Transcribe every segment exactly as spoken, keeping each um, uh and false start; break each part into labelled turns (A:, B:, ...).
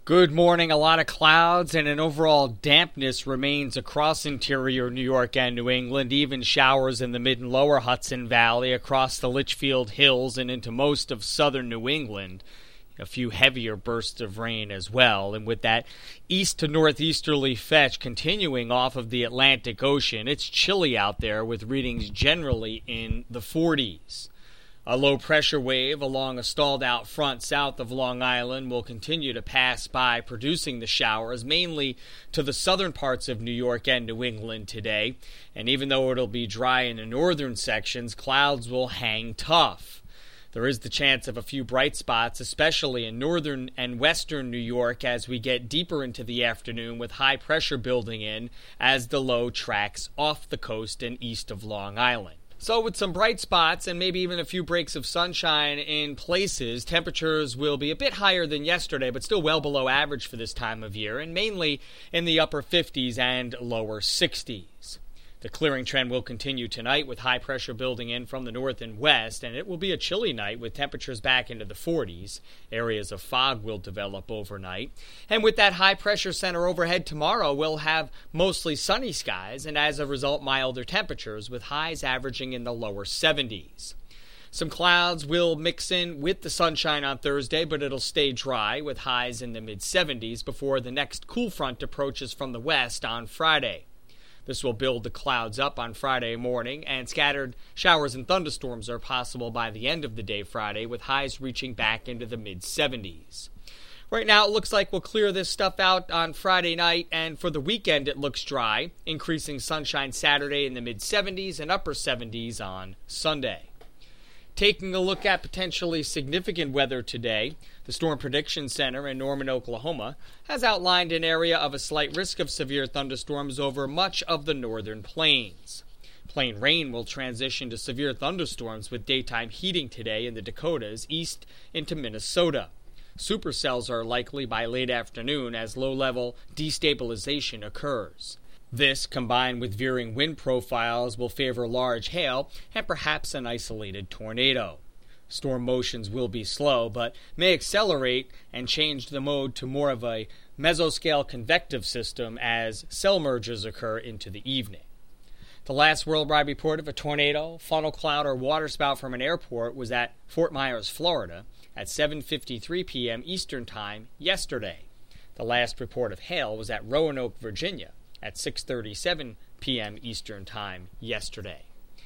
A: Good morning. A lot of clouds and an overall dampness remains across interior New York and New England, even showers in the mid and lower Hudson Valley, across the Litchfield Hills and into most of southern New England. A few heavier bursts of rain as well, and with that east to northeasterly fetch continuing off of the Atlantic Ocean, it's chilly out there with readings generally in the forties. A low-pressure wave along a stalled-out front south of Long Island will continue to pass by, producing the showers, mainly to the southern parts of New York and New England today. And even though it'll be dry in the northern sections, clouds will hang tough. There is the chance of a few bright spots, especially in northern and western New York as we get deeper into the afternoon, with high pressure building in as the low tracks off the coast and east of Long Island. So with some bright spots and maybe even a few breaks of sunshine in places, temperatures will be a bit higher than yesterday, but still well below average for this time of year, and mainly in the upper fifties and lower sixties. The clearing trend will continue tonight with high pressure building in from the north and west, and it will be a chilly night with temperatures back into the forties. Areas of fog will develop overnight. And with that high pressure center overhead tomorrow, we'll have mostly sunny skies and as a result milder temperatures with highs averaging in the lower seventies. Some clouds will mix in with the sunshine on Thursday, but it'll stay dry with highs in the mid seventies before the next cool front approaches from the west on Friday. This will build the clouds up on Friday morning, and scattered showers and thunderstorms are possible by the end of the day Friday, with highs reaching back into the mid seventies. Right now, it looks like we'll clear this stuff out on Friday night, and for the weekend it looks dry, increasing sunshine Saturday in the mid seventies and upper seventies on Sunday. Taking a look at potentially significant weather today, the Storm Prediction Center in Norman, Oklahoma, has outlined an area of a slight risk of severe thunderstorms over much of the northern plains. Plain rain will transition to severe thunderstorms with daytime heating today in the Dakotas east into Minnesota. Supercells are likely by late afternoon as low-level destabilization occurs. This, combined with veering wind profiles, will favor large hail and perhaps an isolated tornado. Storm motions will be slow, but may accelerate and change the mode to more of a mesoscale convective system as cell mergers occur into the evening. The last worldwide report of a tornado, funnel cloud, or waterspout from an airport was at Fort Myers, Florida, at seven fifty-three p.m. Eastern Time yesterday. The last report of hail was at Roanoke, Virginia, at six thirty-seven p.m. Eastern Time yesterday.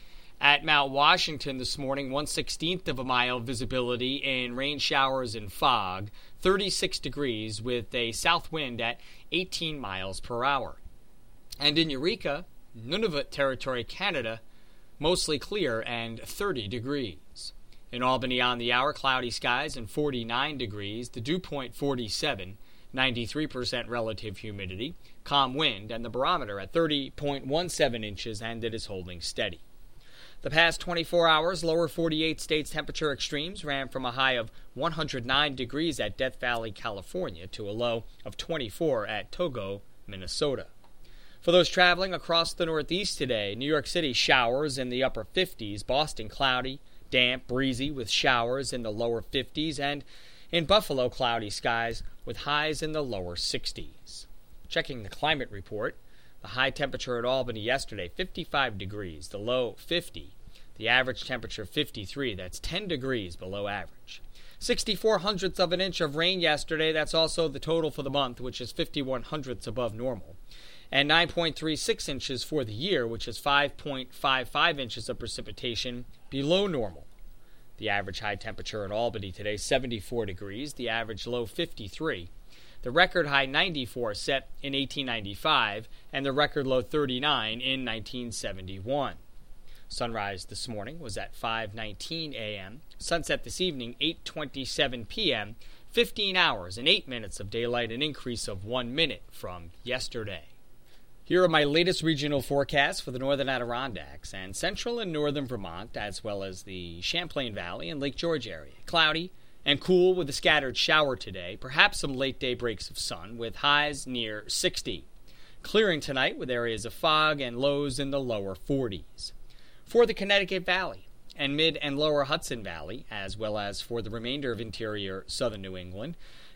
A: At Mount Washington this morning, one sixteenth of a mile visibility in rain showers and fog, thirty-six degrees with a south wind at eighteen miles per hour. And in Eureka, Nunavut Territory, Canada, mostly clear and thirty degrees. In Albany on the hour, cloudy skies and forty-nine degrees, the dew point forty-seven, ninety-three percent relative humidity, calm wind, and the barometer at thirty point one seven inches, and it is holding steady. The past twenty-four hours, lower forty-eight states temperature extremes ran from a high of one hundred nine degrees at Death Valley, California, to a low of twenty-four at Togo, Minnesota. For those traveling across the Northeast today, New York City showers in the upper fifties, Boston cloudy, damp, breezy with showers in the lower fifties, and in Buffalo cloudy skies with highs in the lower sixties. Checking the climate report, the high temperature at Albany yesterday, fifty-five degrees, the low fifty, the average temperature fifty-three, that's ten degrees below average. sixty-four hundredths of an inch of rain yesterday, that's also the total for the month, which is fifty-one hundredths above normal. And nine point three six inches for the year, which is five point five five inches of precipitation below normal. The average high temperature in Albany today, seventy-four degrees, the average low fifty-three. The record high ninety-four set in eighteen ninety-five, and the record low thirty-nine in nineteen seventy-one. Sunrise this morning was at five nineteen a.m. Sunset this evening, eight twenty-seven p.m., fifteen hours and eight minutes of daylight, an increase of one minute from yesterday. Here are my latest regional forecasts for the northern Adirondacks and central and northern Vermont, as well as the Champlain Valley and Lake George area. Cloudy and cool with a scattered shower today, perhaps some late-day breaks of sun with highs near sixty. Clearing tonight with areas of fog and lows in the lower forties. For the Connecticut Valley and mid and lower Hudson Valley, as well as for the remainder of interior southern New England,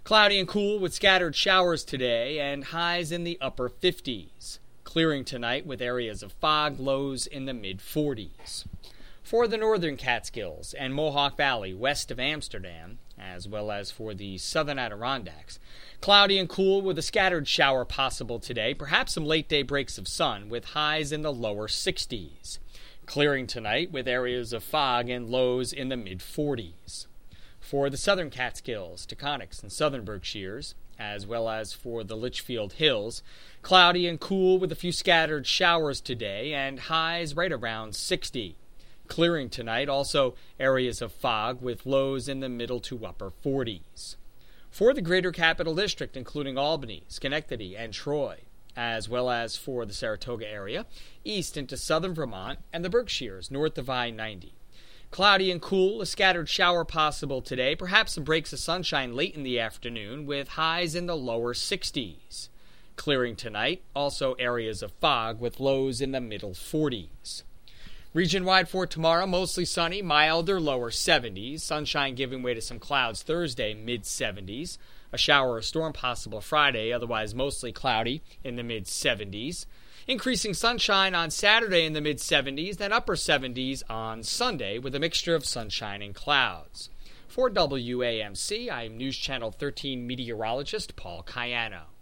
A: Cloudy and cool with scattered showers today and highs in the upper fifties. Clearing tonight with areas of fog, lows in the mid-forties. For the northern Catskills and Mohawk Valley west of Amsterdam, as well as for the southern Adirondacks, cloudy and cool with a scattered shower possible today, perhaps some late-day breaks of sun with highs in the lower sixties. Clearing tonight with areas of fog and lows in the mid-forties. For the southern Catskills, Taconics, and southern Berkshires, as well as for the Litchfield Hills, cloudy and cool with a few scattered showers today and highs right around sixty. Clearing tonight, also areas of fog with lows in the middle to upper forties. For the greater capital district, including Albany, Schenectady, and Troy, as well as for the Saratoga area, east into southern Vermont, and the Berkshires north of I ninety. Cloudy and cool, a scattered shower possible today, perhaps some breaks of sunshine late in the afternoon with highs in the lower sixties. Clearing tonight, also areas of fog with lows in the middle forties. Region-wide for tomorrow, mostly sunny, milder, lower seventies. Sunshine giving way to some clouds Thursday, mid-seventies. A shower or storm possible Friday, otherwise mostly cloudy in the mid-seventies. Increasing sunshine on Saturday in the mid-seventies, then upper seventies on Sunday with a mixture of sunshine and clouds. For W A M C, I am News Channel thirteen meteorologist Paul Cayano.